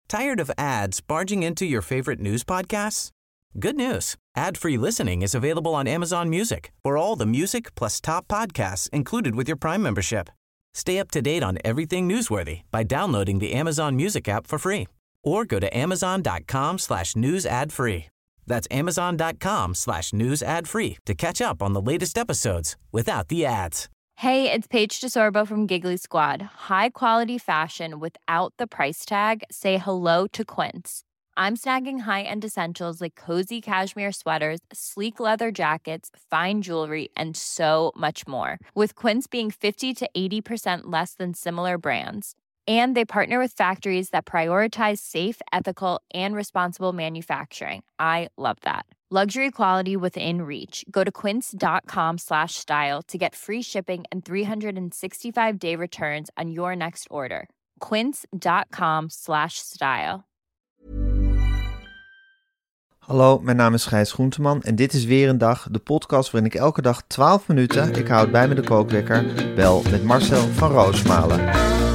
Tired of ads barging into your favorite news podcasts? Good news. Ad-free listening is available on Amazon Music for all the music plus top podcasts included with your Prime membership. Stay up to date on everything newsworthy by downloading the Amazon Music app for free or go to amazon.com/news ad free. That's amazon.com/news ad free to catch up on the latest episodes without the ads. Hey, it's Paige DeSorbo from Giggly Squad. High quality fashion without the price tag. Say hello to Quince. I'm snagging high-end essentials like cozy cashmere sweaters, sleek leather jackets, fine jewelry, and so much more. With Quince being 50 to 80% less than similar brands. And they partner with factories that prioritize safe, ethical, and responsible manufacturing. I love that. Luxury quality within reach. Go to quince.com/style to get free shipping and 365-day returns on your next order. Quince.com/style. Hallo, mijn naam is Gijs Groenteman en dit is weer een dag, de podcast waarin ik elke dag 12 minuten, ik houd bij me de kookwekker, bel met Marcel van Roosmalen.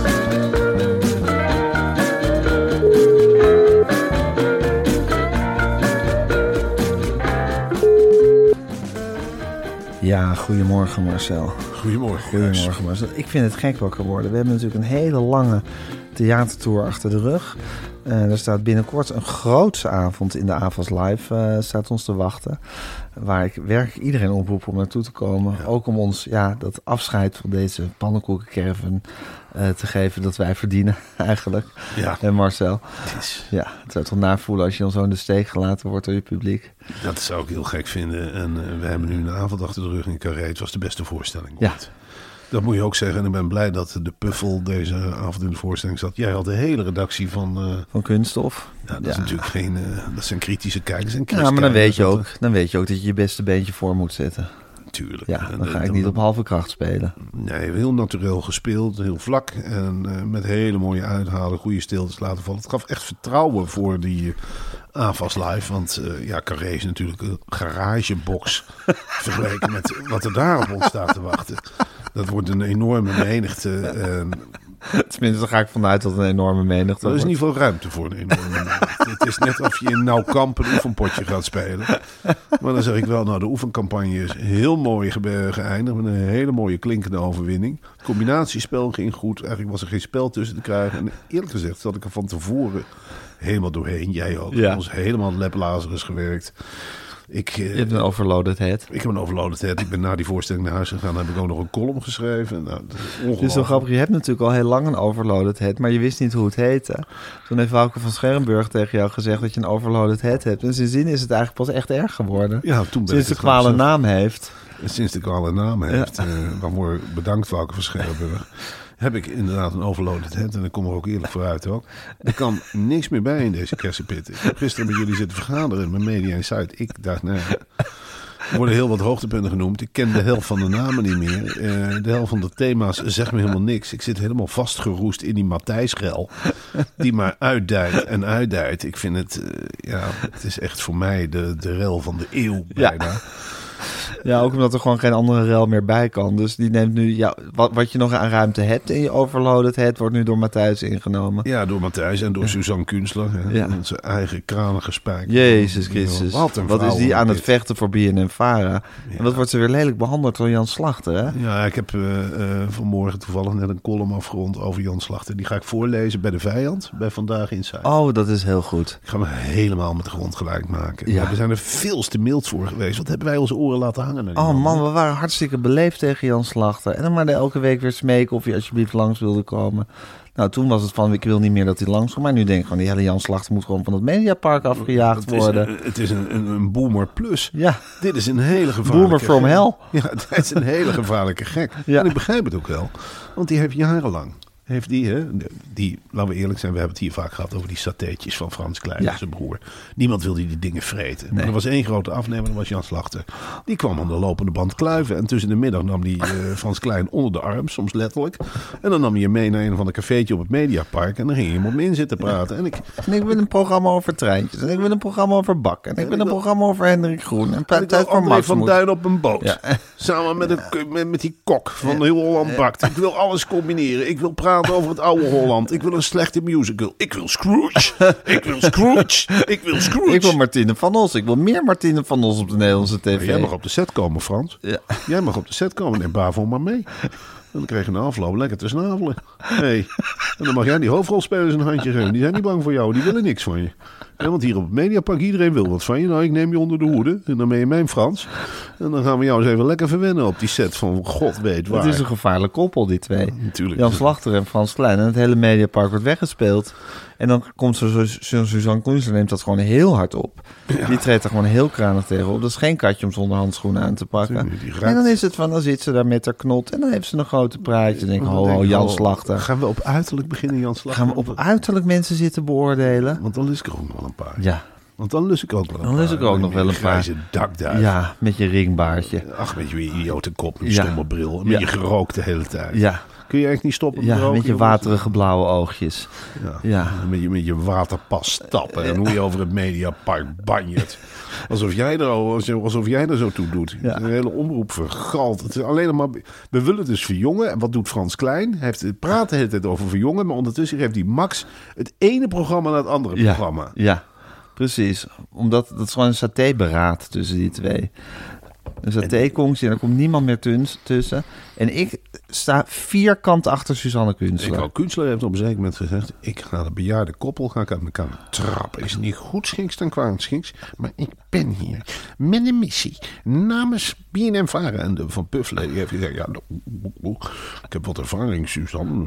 Ja, goedemorgen Marcel. Goedemorgen Marcel. Ik vind het gek wakker worden. We hebben natuurlijk een hele lange theatertour achter de rug. Er staat binnenkort een grootse avond in de AVAS Live staat ons te wachten. Waar ik werkelijk iedereen oproep om naartoe te komen. Ja. Ook om ons dat afscheid van deze pannenkoekencaravan te geven dat wij verdienen eigenlijk. Ja. En Marcel. Ja, het zou toch navoelen als je dan zo in de steek gelaten wordt door je publiek. Dat zou ik heel gek vinden. En we hebben nu een avond achter de rug in Carré. Het was de beste voorstelling. Ja. Dat moet je ook zeggen. En ik ben blij dat de Puffel deze avond in de voorstelling zat. Jij had de hele redactie van Kunststof. Ja, dat is natuurlijk geen... dat zijn kritische kijkers. En maar dan weet je ook dat je je beste beentje voor moet zetten. Tuurlijk. Ja, dan ga ik niet op halve kracht spelen. Nee, heel naturel gespeeld, heel vlak. En met hele mooie uithalen, goede stiltes laten vallen. Het gaf echt vertrouwen voor die AVAS Live. Want Carré is natuurlijk een garagebox vergeleken met wat er daarop ons staat te wachten. Dat wordt een enorme menigte. Tenminste, daar ga ik vanuit dat een enorme menigte. Er is in ieder geval ruimte voor een enorme menigte. Het is net of je in Nauwkamp een oefenpotje gaat spelen. Maar dan zeg ik wel, de oefencampagne is heel mooi geëindigd. Met een hele mooie klinkende overwinning. Het combinatiespel ging goed. Eigenlijk was er geen spel tussen te krijgen. En eerlijk gezegd zat ik er van tevoren helemaal doorheen. Jij ook. Ja. Ons helemaal laplazerus gewerkt. Je hebt een overloaded head. Ik heb een overloaded head. Ik ben na die voorstelling naar huis gegaan. Dan heb ik ook nog een column geschreven. Nou, dat is ongelooflijk. Het is zo grappig. Je hebt natuurlijk al heel lang een overloaded head, maar je wist niet hoe het heette. Toen heeft Wouke van Schermburg tegen jou gezegd dat je een overloaded head hebt. En sindsdien is het eigenlijk pas echt erg geworden. Ja, sinds de kwaal een naam heeft. Sinds de kwaal een naam heeft. Waarvoor bedankt Wouke van Schermburg. Heb ik inderdaad een overloaded head. En ik kom er ook eerlijk vooruit ook. Er kan niks meer bij in deze kersenpit. Ik heb gisteren met jullie zitten vergaderen met Media Insight. Ik dacht, er worden heel wat hoogtepunten genoemd. Ik ken de helft van de namen niet meer. De helft van de thema's zegt me helemaal niks. Ik zit helemaal vastgeroest in die Matthijsrel. Die maar uitdijt en uitdijt. Ik vind het, het is echt voor mij de rel van de eeuw bijna. Ja. Ja, ook omdat er gewoon geen andere rel meer bij kan. Dus die neemt nu, wat je nog aan ruimte hebt in je overloaded head, wordt nu door Matthijs ingenomen. Ja, door Matthijs en door Suzanne Kunstler. Zijn eigen kranige spijk. Jezus Christus. Wat is die aan het vechten voor BNNVARA? Ja. En wat wordt ze weer lelijk behandeld door Jan Slachter, hè? Ja, ik heb vanmorgen toevallig net een column afgerond over Jan Slachter. Die ga ik voorlezen bij De Vijand, bij Vandaag Inside. Oh, dat is heel goed. Ik ga me helemaal met de grond gelijk maken. Ja. We zijn er veel te mild voor geweest. Wat hebben wij onze oren laten hangen? Oh man, we waren hartstikke beleefd tegen Jan Slachter. En dan maar elke week weer smeken of hij alsjeblieft langs wilde komen. Nou, toen was het van, ik wil niet meer dat hij langs komt. Maar nu denk ik gewoon, die hele Jan Slachter moet gewoon van het Mediapark afgejaagd worden. Het is een boomer plus. Ja. Dit is een hele gevaarlijke boomer from hell. Ja, het is een hele gevaarlijke gek. Ja. En ik begrijp het ook wel. Want die heeft jarenlang... Heeft die, laten we eerlijk zijn, we hebben het hier vaak gehad over die satéetjes van Frans Klein en zijn broer. Niemand wilde die dingen vreten. Nee. Maar er was één grote afnemer, dat was Jan Slachter. Die kwam aan de lopende band kluiven. En tussen de middag nam die Frans Klein onder de arm, soms letterlijk. En dan nam hij hem mee naar een of ander cafeetje op het Mediapark. En dan ging hij hem op in zitten praten. Ja. En ik wil een programma over treintjes. En ik wil een programma over bakken. En ik wil een programma over Hendrik Groen. En tijd voor André van Duin op een boot. Ja. Samen met die kok van Heel Holland Bakt. Ik wil alles combineren. Ik wil praten praten over het oude Holland. Ik wil een slechte musical. Ik wil Scrooge. Ik wil Scrooge. Ik wil Scrooge. Ik wil Martine van Os. Ik wil meer Martine van Os op de Nederlandse tv. Maar jij mag op de set komen, Frans. Ja. Jij mag op de set komen. Neem Bavo maar mee. En dan krijg je een afloop lekker te snavelen. Hey. En dan mag jij die hoofdrolspelers een handje geven. Die zijn niet bang voor jou. Die willen niks van je. Ja, want hier op het Mediapark, iedereen wil wat van je. Nou, ik neem je onder de hoede. En dan ben je mijn Frans. En dan gaan we jou eens even lekker verwennen op die set van god weet waar. Het is een gevaarlijk koppel, die twee. Natuurlijk. Jan Slachter en Frans Klein. En het hele Mediapark wordt weggespeeld. En dan komt Suzanne Kunstler, neemt dat gewoon heel hard op. Ja. Die treedt er gewoon heel kranig tegenop. Dat is geen katje om zonder handschoenen aan te pakken. En dan is het van, dan zit ze daar met haar knot. En dan heeft ze een grote praatje. En denk ik, ho, Jan Slachter. Gaan we op uiterlijk beginnen, Jan Slachter? Gaan we op uiterlijk mensen zitten beoordelen? Want dan lust ik er ook nog wel een paar. Ja. Want dan lust ik ook wel een paar. Dan lust ik ook nog wel een paar. Grijze dakduif. Ja, met je ringbaardje. Ach, met je idiote kop, met je stomme bril. Met je gerookt de hele tijd. Ja. Kun je echt niet stoppen met roken? Met je waterige blauwe oogjes. Ja. Met je waterpas stappen. En hoe je over het Mediapark banjert. Alsof jij er zo toe doet. Ja. Een hele omroep vergald. Het is alleen maar... We willen dus verjongen. En wat doet Frans Klein? Hij praat de hele tijd over verjongen. Maar ondertussen geeft hij Max het ene programma naar het andere programma. Ja, precies. Omdat dat is gewoon een satéberaad tussen die twee. Een satékonkje en er komt niemand meer tussen. En ik sta vierkant achter Suzanne Kunstler. Kunstler heeft op een zeker moment gezegd... ik ga de bejaarde koppel uit elkaar trappen. Is niet goed schiks dan kwaad schiks. Maar ik ben hier met een missie. Namens BNNVARA. En de Van Puffelen die heeft gezegd... ja, ik heb wat ervaring, Suzanne.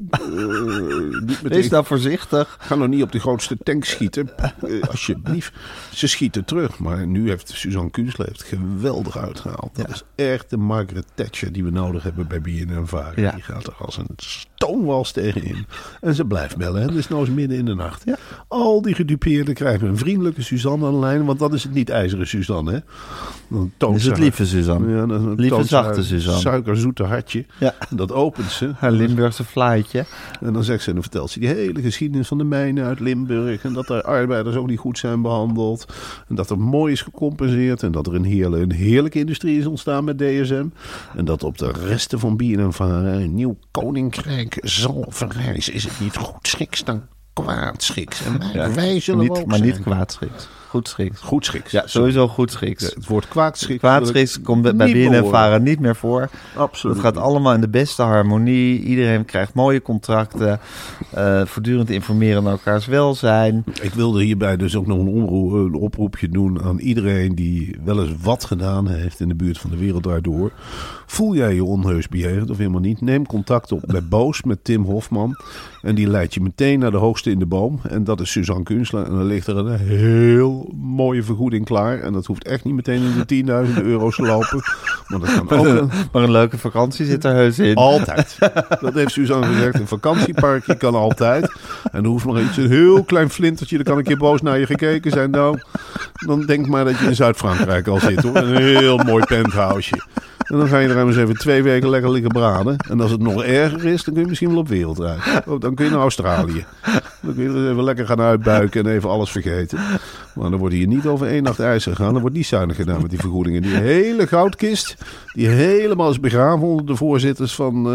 Wees nou voorzichtig. Ga nou niet op de grootste tank schieten. Alsjeblieft. Ze schieten terug. Maar nu heeft Suzanne Kunstler geweldig uitgehaald. Dat is echt de Margaret Thatcher die we nodig hebben bij BNNVARA. Ja. Die gaat er als een stoomwals tegenin. En ze blijft bellen. Hè? Dus nou is midden in de nacht. Ja. Al die gedupeerden krijgen een vriendelijke Suzanne aan de lijn. Want dat is het niet ijzeren Suzanne. Hè? Dat is het lieve Suzanne. Ja, lieve zachte Suzanne. Suikerzoete hartje. Ja. Dat opent ze. Haar Limburgse vlaaitje. En dan zegt ze, en dan vertelt ze die hele geschiedenis van de mijnen uit Limburg. En dat de arbeiders ook niet goed zijn behandeld. En dat er mooi is gecompenseerd. En dat er een heerlijke industrie is ontstaan met DSM. En dat op de resten van BNNVARA een nieuw koninkrijk zal verrijzen. Is het niet goed schiks dan kwaad schiks? En wij zullen niet, ook maar zijn. Niet kwaad schiks. Goed schiks. Goed schiks. Ja, sowieso goed schiks. Ja, het woord kwaad schiks. Kwaad schiks komt bij BNNVARA niet meer voor. Absoluut. Het gaat allemaal in de beste harmonie. Iedereen krijgt mooie contracten. Voortdurend informeren naar elkaars welzijn. Ik wilde hierbij dus ook nog een oproepje doen aan iedereen die wel eens wat gedaan heeft in de buurt van De Wereld Draait Door. Voel jij je onheus bejegend of helemaal niet? Neem contact op bij Boos met Tim Hofman. En die leidt je meteen naar de hoogste in de boom. En dat is Suzanne Kunstler. En dan ligt er een heel mooie vergoeding klaar. En dat hoeft echt niet meteen in de 10.000 euro's te lopen. Maar, dat kan ook maar een leuke vakantie zit er heus in. Altijd. Dat heeft Suzanne gezegd. Een vakantieparkje kan altijd. En er hoeft nog iets, een heel klein flintertje. Er kan een keer boos naar je gekeken zijn. Nou, dan denk maar dat je in Zuid-Frankrijk al zit, hoor. Een heel mooi penthouseje. En dan ga je er eens even 2 weken lekker liggen braden. En als het nog erger is, dan kun je misschien wel op wereldreis. Oh, dan kun je naar Australië. Dan kun je er even lekker gaan uitbuiken en even alles vergeten. Maar dan wordt hier niet over 1 nacht ijs gegaan. Dan wordt niet zuinig gedaan met die vergoedingen. Die hele goudkist, die helemaal is begraven onder de voorzitters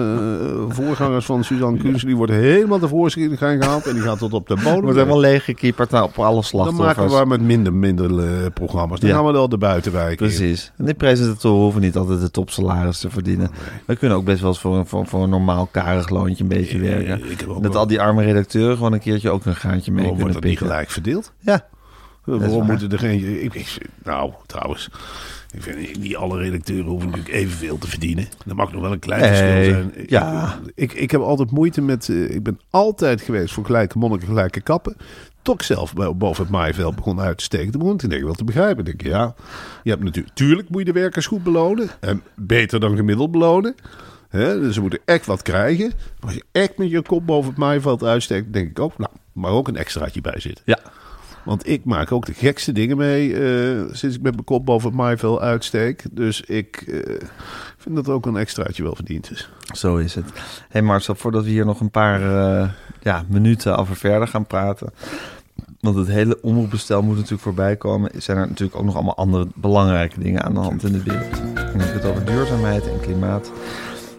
voorgangers van Suzanne Kunstler. Die wordt helemaal tevoorschijn gehaald en die gaat tot op de bodem. Wordt helemaal leeggekieperd op alle slachtoffers. Dan maken we maar met minder programma's. Dan gaan we wel de buitenwijk in. Precies. En die presentatoren hoeven niet altijd de topsalaris te verdienen. Nee. We kunnen ook best wel eens voor een normaal karig loontje een beetje werken. Dat al die arme redacteuren gewoon een keertje ook een gaatje mee kunnen pikken. Wordt dat niet gelijk verdeeld? Ja. Waarom moeten er geen... Nou, trouwens... Ik vind niet alle redacteuren hoeven natuurlijk evenveel te verdienen. Er mag nog wel een klein verschil zijn. Ja. Ik heb altijd moeite met... ik ben altijd geweest voor gelijke monniken, gelijke kappen. Tot ik zelf boven het maaiveld begon uit te steken. Toen begon ik wel te begrijpen. Ik denk, ja, je hebt tuurlijk moet je de werkers goed belonen. En beter dan gemiddeld belonen. Dus ze moeten echt wat krijgen. Maar als je echt met je kop boven het maaiveld uitsteekt, denk ik ook, nou, maar ook een extraatje bij zitten. Ja. Want ik maak ook de gekste dingen mee sinds ik met mijn kop boven het maaiveld uitsteek. Dus ik vind dat ook een extraatje wel verdiend is. Zo is het. Hey Marcel, voordat we hier nog een paar minuten over verder gaan praten. Want het hele omroepbestel moet natuurlijk voorbij komen. Zijn er natuurlijk ook nog allemaal andere belangrijke dingen aan de hand in de wereld. Dan heb ik het over duurzaamheid en klimaat.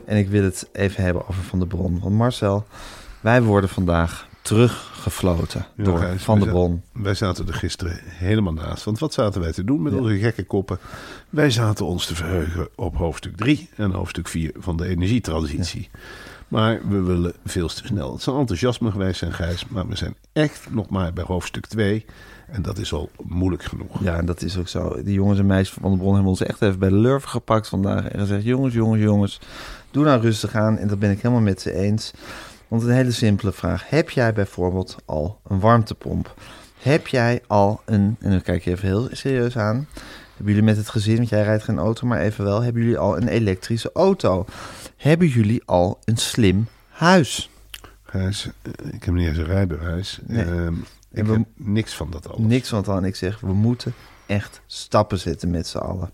En ik wil het even hebben over Van der Bron. Want Marcel, wij worden vandaag teruggefloten door Gijs, Van der Bron. Wij zaten er gisteren helemaal naast. Want wat zaten wij te doen met onze gekke koppen? Wij zaten ons te verheugen op hoofdstuk 3 en hoofdstuk 4 van de energietransitie. Ja. Maar we willen veel te snel. Het zal enthousiasme geweest zijn, Gijs. Maar we zijn echt nog maar bij hoofdstuk 2. En dat is al moeilijk genoeg. Ja, en dat is ook zo. Die jongens en meisjes van Van der Bron hebben ons echt even bij de lurven gepakt vandaag. En gezegd, jongens, doe nou rustig aan. En dat ben ik helemaal met ze eens. Want een hele simpele vraag. Heb jij bijvoorbeeld al een warmtepomp? Heb jij al en dan kijk je even heel serieus aan. Hebben jullie met het gezin, want jij rijdt geen auto, maar even wel. Hebben jullie al een elektrische auto? Hebben jullie al een slim huis? Gijs, ik heb niet eens een rijbewijs. Nee. Ik heb niks van dat alles. Niks van dat al. En ik zeg, we moeten echt stappen zetten met z'n allen.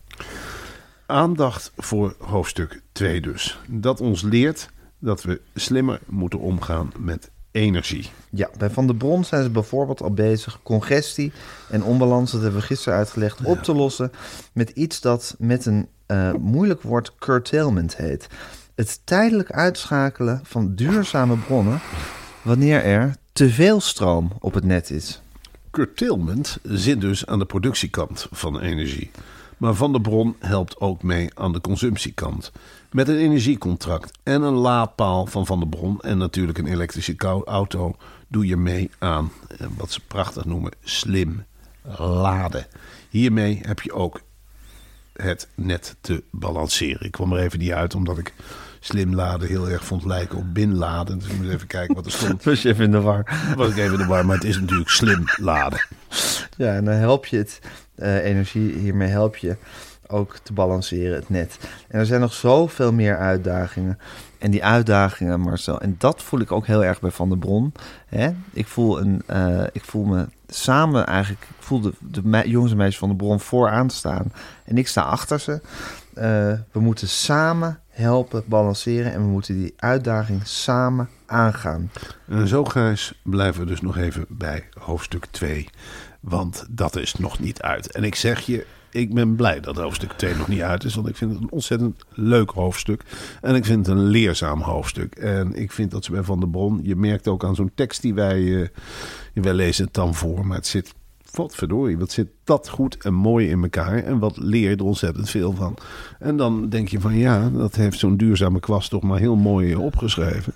Aandacht voor hoofdstuk 2 dus. Dat ons leert dat we slimmer moeten omgaan met energie. Ja, bij Van der Bron zijn ze bijvoorbeeld al bezig congestie en onbalans, dat hebben we gisteren uitgelegd, op te lossen met iets dat met een moeilijk woord curtailment heet. Het tijdelijk uitschakelen van duurzame bronnen wanneer er te veel stroom op het net is. Curtailment zit dus aan de productiekant van energie. Maar Van der Bron helpt ook mee aan de consumptiekant. Met een energiecontract en een laadpaal van Van der Bron en natuurlijk een elektrische auto doe je mee aan wat ze prachtig noemen slim laden. Hiermee heb je ook het net te balanceren. Ik kwam er even niet uit omdat ik slim laden heel erg vond lijken op binladen. Dus ik moet even kijken wat er stond. Was je even in de war? Was ik even in de war, maar het is natuurlijk slim laden. Ja, en dan help je het energie, hiermee help je ook te balanceren, het net. En er zijn nog zoveel meer uitdagingen. En die uitdagingen, Marcel, en dat voel ik ook heel erg bij Van der Bron. Hè? Ik voel me samen eigenlijk, ik voel de jongens en meisjes van der Bron vooraan staan. En ik sta achter ze. We moeten samen helpen balanceren en we moeten die uitdaging samen aangaan. En zo, Gijs, blijven we dus nog even bij hoofdstuk 2. Want dat is nog niet uit. En ik zeg je, ik ben blij dat hoofdstuk 2 nog niet uit is. Want ik vind het een ontzettend leuk hoofdstuk. En ik vind het een leerzaam hoofdstuk. En ik vind dat ze bij Van der Bron, je merkt ook aan zo'n tekst die wij lezen het dan voor. Maar het zit, wat verdorie, wat zit dat goed en mooi in elkaar. En wat leer je er ontzettend veel van. En dan denk je van ja, dat heeft zo'n duurzame kwast toch maar heel mooi opgeschreven.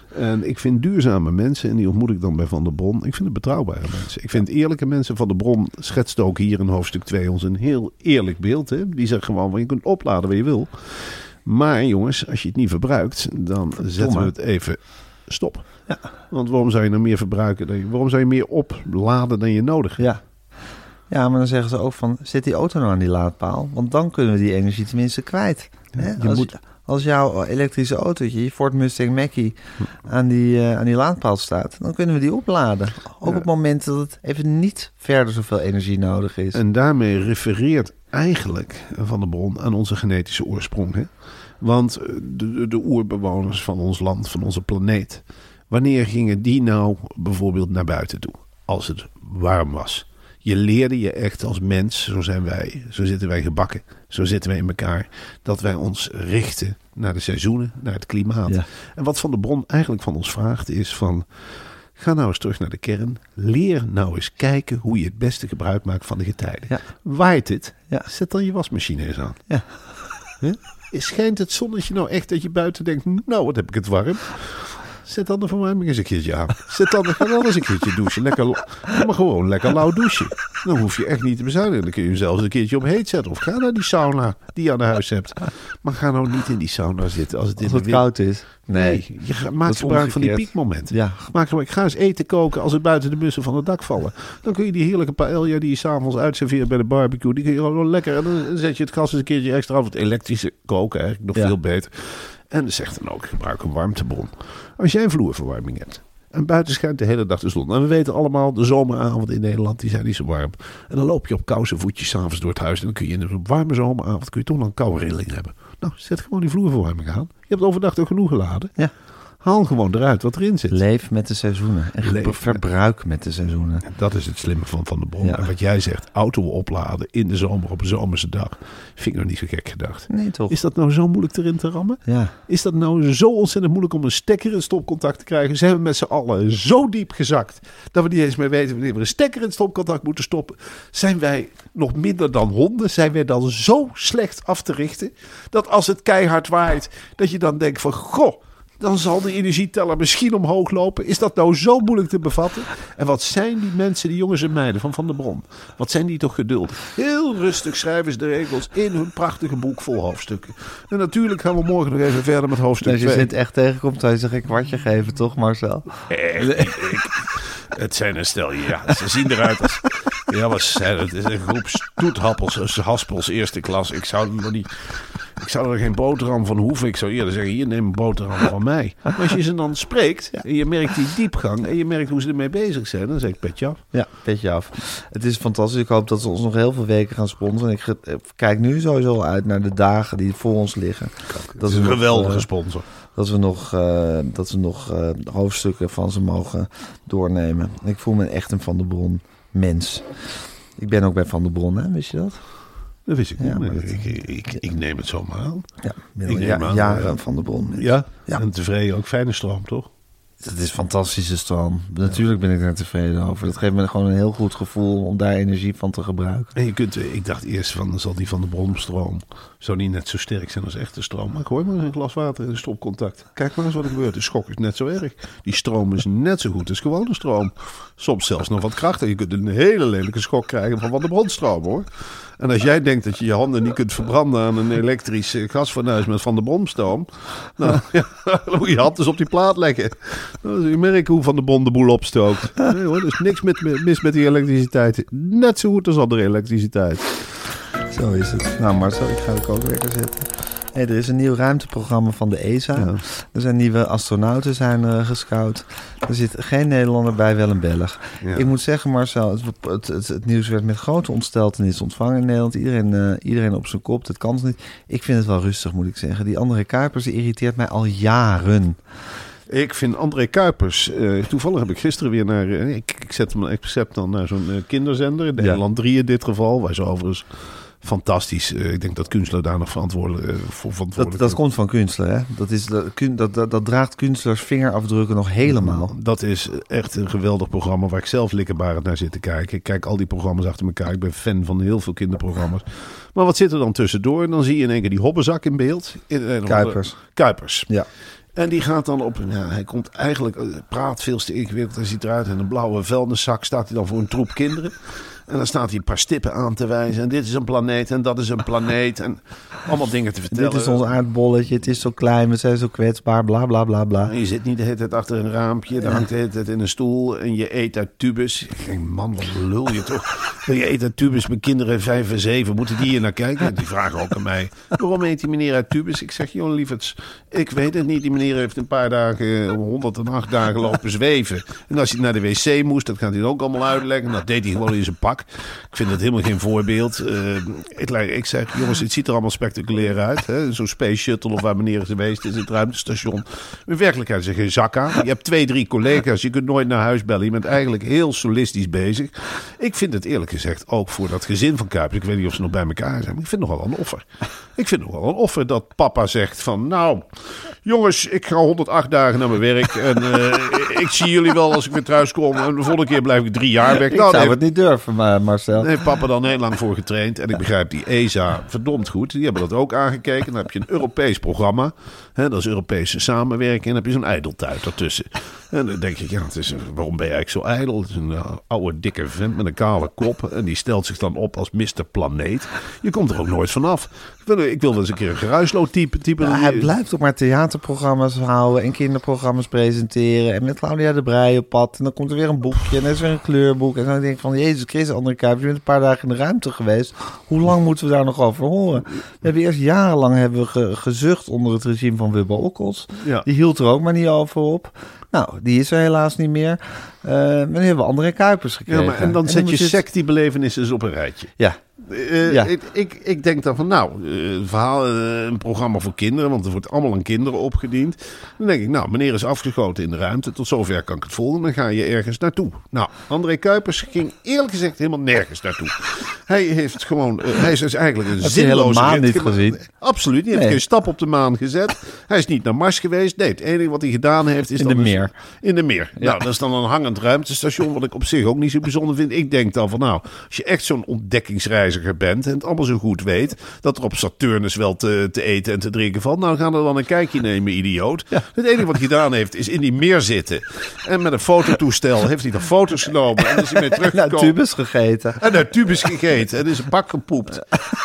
En ik vind duurzame mensen, en die ontmoet ik dan bij Van der Bron, ik vind het betrouwbare mensen. Ik vind eerlijke mensen. Van der Bron schetst ook hier in hoofdstuk 2 ons een heel eerlijk beeld. Hè? Die zegt gewoon, je kunt opladen wat je wil. Maar jongens, als je het niet verbruikt, dan zetten we het even stop. Ja. Want waarom zou je nou meer verbruiken? Waarom zou je meer opladen dan je nodig hebt? Ja, maar dan zeggen ze ook van, zet die auto nou aan die laadpaal. Want dan kunnen we die energie tenminste kwijt. Hè? Als jouw elektrische autootje, je Ford Mustang Mach-E, aan die laadpaal staat, dan kunnen we die opladen. Ook op het moment dat het even niet verder zoveel energie nodig is. En daarmee refereert eigenlijk Van der Bron aan onze genetische oorsprong. Hè? Want de oerbewoners van ons land, van onze planeet, wanneer gingen die nou bijvoorbeeld naar buiten toe? Als het warm was. Je leerde je echt als mens, zo zijn wij, zo zitten wij gebakken, zo zitten wij in elkaar, dat wij ons richten naar de seizoenen, naar het klimaat. Ja. En wat Van der Bron eigenlijk van ons vraagt is van, ga nou eens terug naar de kern, leer nou eens kijken hoe je het beste gebruik maakt van de getijden. Ja. Waait het, zet dan je wasmachine eens aan. Ja. Huh? Schijnt het zonnetje nou echt dat je buiten denkt, nou wat heb ik het warm. Zet dan de verwarming eens een keertje aan. Ga dan eens een keertje douchen. Maar gewoon lekker lauw douchen. Dan hoef je echt niet te bezuinigen. Dan kun je hem zelfs een keertje op heet zetten. Of ga naar die sauna die je aan huis hebt. Maar ga nou niet in die sauna zitten als het koud is. Nee, je maakt gebruik van die piekmoment. Ja. Ga eens eten koken als het buiten de bussen van het dak vallen. Dan kun je die heerlijke paella die je s'avonds uitserveert bij de barbecue. Die kun je gewoon lekker. En dan zet je het gas eens een keertje extra af. Het elektrische koken eigenlijk nog veel beter. En zegt dan ook, gebruik een warmtebron. Als jij een vloerverwarming hebt en buiten schijnt de hele dag de zon. En we weten allemaal, de zomeravond in Nederland, die zijn niet zo warm. En dan loop je op koude voetjes 's avonds door het huis. En dan kun je in een warme zomeravond toch nog een koude rilling hebben. Nou, zet gewoon die vloerverwarming aan. Je hebt overdag toch genoeg geladen. Ja. Haal gewoon eruit wat erin zit. Leef met de seizoenen. En verbruik met de seizoenen. Dat is het slimme van Van der Brom. Ja. En wat jij zegt, auto opladen in de zomer op een zomerse dag. Vind ik nog niet zo gek gedacht. Nee, toch? Is dat nou zo moeilijk erin te rammen? Ja. Is dat nou zo ontzettend moeilijk om een stekker in stopcontact te krijgen? Zijn we met z'n allen zo diep gezakt dat we niet eens meer weten wanneer we een stekker in stopcontact moeten stoppen? Zijn wij nog minder dan honden? Zijn wij dan zo slecht af te richten dat als het keihard waait, dat je dan denkt van goh, dan zal de energieteller misschien omhoog lopen. Is dat nou zo moeilijk te bevatten? En wat zijn die mensen, die jongens en meiden van der Brom? Wat zijn die toch geduldig? Heel rustig schrijven ze de regels in hun prachtige boek vol hoofdstukken. En natuurlijk gaan we morgen nog even verder met hoofdstuk 2. Als je het echt tegenkomt, zou je zich een kwartje geven, toch Marcel? Het zijn een stel, ja. Ze zien eruit als... Ja, het is een groep stoethappels, haspels eerste klas. Ik zou er geen boterham van hoeven. Ik zou eerder zeggen, hier neem een boterham van mij. Maar als je ze dan spreekt en je merkt die diepgang en je merkt hoe ze ermee bezig zijn, dan zeg ik petje af. Ja, petje af. Het is fantastisch. Ik hoop dat ze ons nog heel veel weken gaan sponsoren. Ik kijk nu sowieso uit naar de dagen die voor ons liggen. Dat is een geweldige sponsor. Dat we nog hoofdstukken van ze mogen doornemen. Ik voel me echt een Van der Bron mens. Ik ben ook bij Van der Bron, hè? Wist je dat? Dat wist ik niet. Ja, Maar ik neem het zomaar aan. Ja, jaren Van der Bron. Ja? Ja. En tevreden ook. Fijne stroom, toch? Het is fantastische stroom. Natuurlijk ben ik daar tevreden over. Dat geeft me gewoon een heel goed gevoel om daar energie van te gebruiken. En ik dacht eerst van, zal die Van der Bron stroom zou niet net zo sterk zijn als echte stroom. Maar ik hoor maar een glas water in de stopcontact. Kijk maar eens wat er gebeurt. De schok is net zo erg. Die stroom is net zo goed als gewone stroom. Soms zelfs nog wat krachtiger. Je kunt een hele lelijke schok krijgen van de bronstroom, hoor. En als jij denkt dat je je handen niet kunt verbranden aan een elektrisch gasfornuis met Van der Brom-stoom, nou, dan moet je hand dus op die plaat leggen. Dan zul je merken hoe Van der Brom de boel opstookt. Nee hoor, er is niks mis met die elektriciteit. Net zo goed als andere elektriciteit. Zo is het. Nou Marcel, ik ga de kookwekker zetten. Hey, er is een nieuw ruimteprogramma van de ESA. Ja. Er zijn nieuwe astronauten gescout. Er zit geen Nederlander bij, wel een Belg. Ja. Ik moet zeggen, Marcel, het nieuws werd met grote ontsteltenis ontvangen in Nederland. Iedereen op zijn kop, dat kan het niet. Ik vind het wel rustig, moet ik zeggen. Die André Kuipers, die irriteert mij al jaren. Ik vind André Kuipers... toevallig heb ik gisteren weer naar... ik zet hem dan naar zo'n kinderzender. In Nederland 3 in dit geval. Waar ze overigens... Fantastisch. Ik denk dat Kunstler daar nog verantwoordelijk voor. Dat komt van Kunstler, hè? Dat draagt Kunstlers vingerafdrukken nog helemaal. Dat is echt een geweldig programma waar ik zelf likkerbarend naar zit te kijken. Ik kijk al die programma's achter elkaar. Ik ben fan van heel veel kinderprogramma's. Maar wat zit er dan tussendoor? En dan zie je in één keer die hobbenzak in beeld. Kuipers. Ja. En die gaat dan op... Ja, hij komt eigenlijk... praat veel te ingewikkeld. Hij ziet eruit in een blauwe vuilniszak. Staat hij dan voor een troep kinderen. En dan staat hij een paar stippen aan te wijzen. En dit is een planeet en dat is een planeet. En allemaal dingen te vertellen. Dit is ons aardbolletje. Het is zo klein. We zijn zo kwetsbaar. Bla, bla, bla, bla. En je zit niet de hele tijd achter een raampje. Dan hangt de hele tijd in een stoel. En je eet uit tubus. Ik denk, man, wat lul je toch? Je eet uit tubus. Mijn kinderen 5 en 7. Moeten die hier naar kijken? En die vragen ook aan mij. Waarom eet die meneer uit tubus? Ik zeg, joh, lieverds. Ik weet het niet. Die meneer heeft een paar dagen, 108 dagen lopen zweven. En als hij naar de wc moest, dat gaat hij ook allemaal uitleggen. Dat deed hij gewoon in zijn pak. Ik vind het helemaal geen voorbeeld. Ik zeg, jongens, het ziet er allemaal spectaculair uit. Zo'n Space Shuttle of waar meneer is geweest is, het ruimtestation. In werkelijkheid is er geen zak aan. Je hebt 2-3 collega's, je kunt nooit naar huis bellen. Je bent eigenlijk heel solistisch bezig. Ik vind het eerlijk gezegd ook voor dat gezin van Kuipers. Ik weet niet of ze nog bij elkaar zijn, maar ik vind het nog wel een offer. Ik vind het nog wel een offer dat papa zegt van, nou, jongens, ik ga 108 dagen naar mijn werk. En ik zie jullie wel als ik weer thuis kom. En de volgende keer blijf ik 3 jaar weg. Ik zou het niet durven, Marcel. Daar heeft papa dan heel lang voor getraind. En ik begrijp die ESA verdomd goed. Die hebben dat ook aangekeken. Dan heb je een Europees programma. Dat is Europese samenwerking. En dan heb je zo'n ijdeltuit ertussen. En dan denk ik, waarom ben je eigenlijk zo ijdel? Het is een oude, dikke vent met een kale kop. En die stelt zich dan op als Mr. Planeet. Je komt er ook nooit vanaf. Ik wil wel eens een keer een geruislood-type. Hij blijft ook maar theaterprogramma's houden en kinderprogramma's presenteren. En met Claudia de Breij op pad. En dan komt er weer een boekje en er is weer een kleurboek. En dan denk ik van, Jezus Christus, André Kuipers, je bent een paar dagen in de ruimte geweest. Hoe lang moeten we daar nog over horen? We hebben eerst jarenlang gezucht onder het regime van Wubbe Okkels. Ja. Die hield er ook maar niet over op. Nou, die is er helaas niet meer. Maar nu hebben we André Kuipers gekregen. Ja, maar en dan zet je sectiebelevenissen eens op een rijtje. Ja. Ik denk dan van een programma voor kinderen, want er wordt allemaal aan kinderen opgediend. Dan denk ik, meneer is afgeschoten in de ruimte. Tot zover kan ik het volgen. Dan ga je ergens naartoe. Nou, André Kuipers ging eerlijk gezegd helemaal nergens naartoe. Hij heeft gewoon, hij is dus eigenlijk een zinloze maan niet gezien. Absoluut, hij heeft geen stap op de maan gezet. Hij is niet naar Mars geweest. Nee, het enige wat hij gedaan heeft is... In de meer. In de meer. Ja. Nou, dat is dan een hangend ruimtestation, wat ik op zich ook niet zo bijzonder vind. Ik denk dan van, als je echt zo'n ontdekkingsreiziger bent en het allemaal zo goed weet, dat er op Saturnus wel te eten en te drinken valt, nou gaan we dan een kijkje nemen, idioot. Ja. Het enige wat hij gedaan heeft, is in die meer zitten. En met een fototoestel heeft hij dan foto's genomen en is hij mee teruggekomen. En uit tubus gegeten. En is een pak gepoept.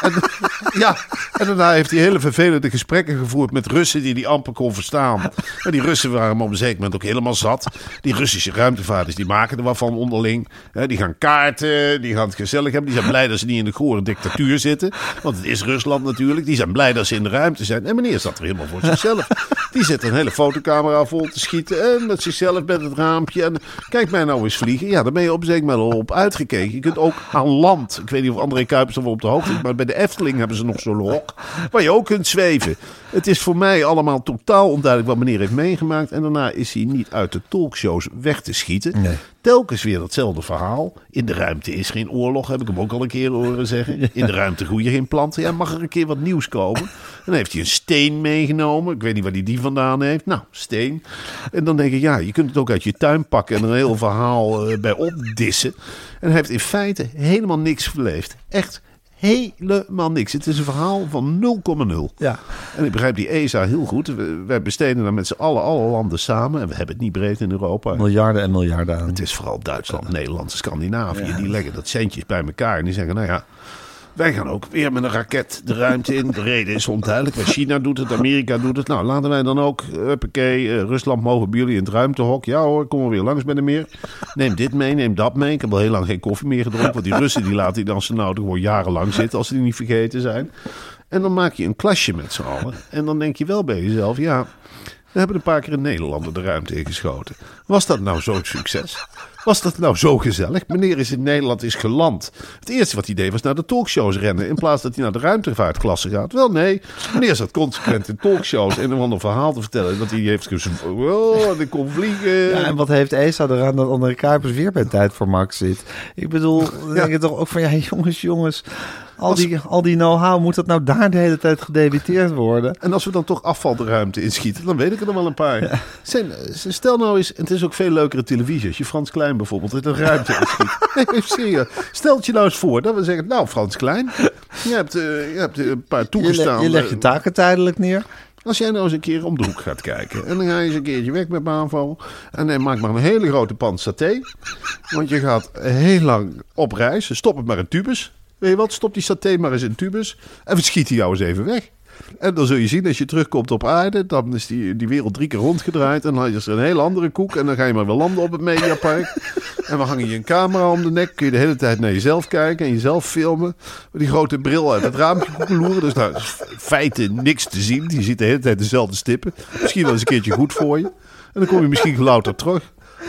En daarna heeft hij hele vervelende gesprekken gevoerd met Russen die hij amper kon verstaan. En die Russen waren hem op een zeker moment ook helemaal zat. Die Russische ruimtevaarders, die maken er wat van onderling. Die gaan kaarten, die gaan het gezellig hebben. Die zijn blij dat ze niet in de gore dictatuur zitten. Want het is Rusland natuurlijk. Die zijn blij dat ze in de ruimte zijn. En meneer zat er helemaal voor zichzelf. Die zet een hele fotocamera vol te schieten. En met zichzelf met het raampje. En kijk mij nou eens vliegen. Ja, daar ben je op een zeker moment al op uitgekeken. Je kunt ook aan land. Ik weet niet of André Kuipers er wel op de hoogte is. Maar bij de Efteling hebben ze nog zo'n hok waar je ook kunt zweven. Het is voor mij allemaal totaal onduidelijk wat meneer heeft meegemaakt. En daarna is hij niet uit de talkshows weg te schieten. Nee. Telkens weer datzelfde verhaal. In de ruimte is geen oorlog, heb ik hem ook al een keer horen zeggen. In de ruimte groeien geen planten. Ja, mag er een keer wat nieuws komen? En dan heeft hij een steen meegenomen. Ik weet niet waar hij die vandaan heeft. Nou, steen. En dan denk ik, je kunt het ook uit je tuin pakken en er een heel verhaal bij opdissen. En hij heeft in feite helemaal niks beleefd. Echt helemaal niks. Het is een verhaal van 0,0. Ja. En ik begrijp die ESA heel goed. Wij besteden daar met z'n allen alle landen samen. En we hebben het niet breed in Europa. Miljarden en miljarden aan. Het is vooral Duitsland, Nederland, Scandinavië. Ja. Die leggen dat centjes bij elkaar. En die zeggen, wij gaan ook weer met een raket de ruimte in. De reden is onduidelijk. China doet het, Amerika doet het. Nou, laten wij dan ook, Rusland mogen bij jullie in het ruimtehok. Ja hoor, kom maar weer langs bij de meer. Neem dit mee, neem dat mee. Ik heb al heel lang geen koffie meer gedronken. Want die Russen die laten die astronauten gewoon jarenlang zitten als ze die niet vergeten zijn. En dan maak je een klasje met z'n allen. En dan denk je wel bij jezelf, we hebben een paar keer een Nederlander de ruimte ingeschoten. Was dat nou zo'n succes? Was dat nou zo gezellig? Meneer is in Nederland geland. Het eerste wat hij deed was naar de talkshows rennen. In plaats dat hij naar de ruimtevaartklasse gaat. Wel nee, meneer zat consequent in talkshows. En een ander verhaal te vertellen. Dat hij heeft ik kon vliegen. Ja, en wat heeft ESA eraan dat André Kuipers weer bij Tijd voor Max zit? Ik bedoel, dan denk je toch ook van jongens. Al die know-how, moet dat nou daar de hele tijd gedebiteerd worden? En als we dan toch afval de ruimte inschieten, dan weet ik er nog wel een paar. Ja. Stel nou eens, en het is ook veel leukere televisie, als je Frans Klein bijvoorbeeld in de ruimte inschiet. Nee, serieus. Stel het je nou eens voor dat we zeggen, Frans Klein, je hebt een paar toegestaan. Je legt je taken tijdelijk neer. Als jij nou eens een keer om de hoek gaat kijken. En dan ga je eens een keertje weg met BAVO. En dan maak maar een hele grote pan saté. Want je gaat heel lang op reis. Stop het maar in tubus. Weet je wat, stop die saté maar eens in tubus en we schieten jou eens even weg. En dan zul je zien, als je terugkomt op aarde, dan is die wereld 3 keer rondgedraaid. En dan is er een hele andere koek en dan ga je maar weer landen op het Mediapark. En we hangen je een camera om de nek, kun je de hele tijd naar jezelf kijken en jezelf filmen. Met die grote bril uit het raampje koekeloeren. Dus nou, is in feite niks te zien. Je ziet de hele tijd dezelfde stippen. Misschien wel eens een keertje goed voor je. En dan kom je misschien louter terug.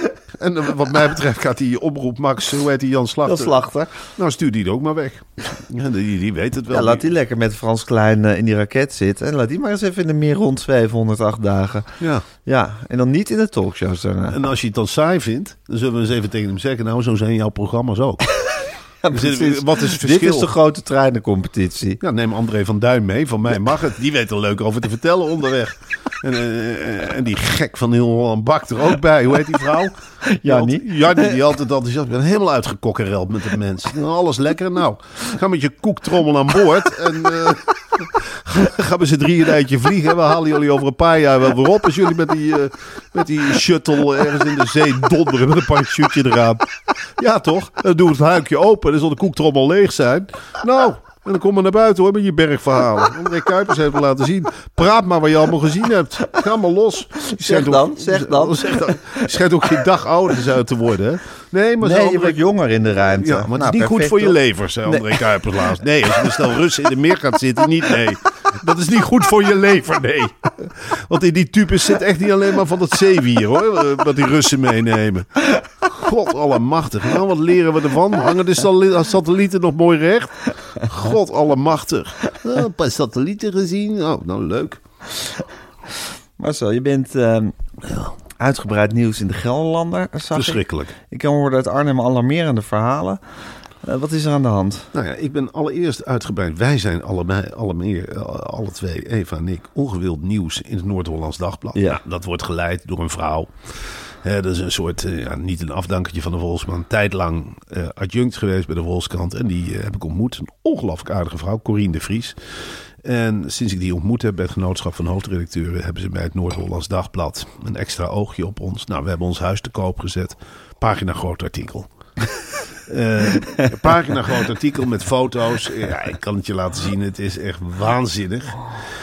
En wat mij betreft gaat die omroep Max, hoe heet die, Jan Slachter? Nou, stuur die er ook maar weg. Ja, die weet het wel. Ja, laat die lekker met Frans Klein in die raket zitten. En laat die maar eens even in de meer rond 708 dagen. Ja, en dan niet in de talkshows daarna. En als je het dan saai vindt, dan zullen we eens even tegen hem zeggen, nou, zo zijn jouw programma's ook. Ja, wat is het verschil? Dit is de grote treinencompetitie. Ja, neem André van Duin mee. Van mij mag het. Die weet er leuk over te vertellen onderweg. En die gek van heel Holland Bak er ook bij. Hoe heet die vrouw? Jannie, die altijd enthousiast. Ik ben helemaal uitgekokkereld met de mensen. Alles lekker. Nou, ga met je koektrommel aan boord. En gaan we z'n drieën een eindje vliegen. We halen jullie over een paar jaar wel weer op. Als jullie met die shuttle ergens in de zee donderen met een parachute eraan. Ja, toch? Dan doen we het huikje open. Dan zal de koektrommel leeg zijn. Nou, en dan kom maar naar buiten hoor, met je bergverhalen. André Kuipers heeft het laten zien. Praat maar wat je allemaal gezien hebt. Ga maar los. Zeg dan. Schijnt ook geen dag ouder uit te worden, hè? Nee, je wordt jonger in de ruimte. Ja, maar het is niet goed voor je lever, zei André Kuipers laatst. Nee, als je stel Russen in de meer gaat zitten, niet, nee. Dat is niet goed voor je lever, nee. Want in die tubes zit echt niet alleen maar van het zeewier, hoor. Wat die Russen meenemen. God allemachtig. Nou, wat leren we ervan? Hangen de satellieten nog mooi recht? God allemachtig. Een paar satellieten gezien. Oh, nou leuk. Marcel, je bent uitgebreid nieuws in de Gelderlander. Verschrikkelijk. Ik kan horen uit Arnhem alarmerende verhalen. Wat is er aan de hand? Nou ja, ik ben allereerst uitgebreid. Wij zijn alle twee, Eva en ik, ongewild nieuws in het Noord-Hollands Dagblad. Ja. Nou, dat wordt geleid door een vrouw. Dat is een soort, niet een afdankertje van de Volkskrant. Een tijd lang adjunct geweest bij de Volkskrant. En die heb ik ontmoet. Een ongelooflijk aardige vrouw, Corine de Vries. En sinds ik die ontmoet heb bij het genootschap van hoofdredacteuren, hebben ze bij het Noord-Hollands Dagblad een extra oogje op ons. Nou, we hebben ons huis te koop gezet. Pagina groot artikel. Pagina groot artikel met foto's. Ja, ik kan het je laten zien. Het is echt waanzinnig.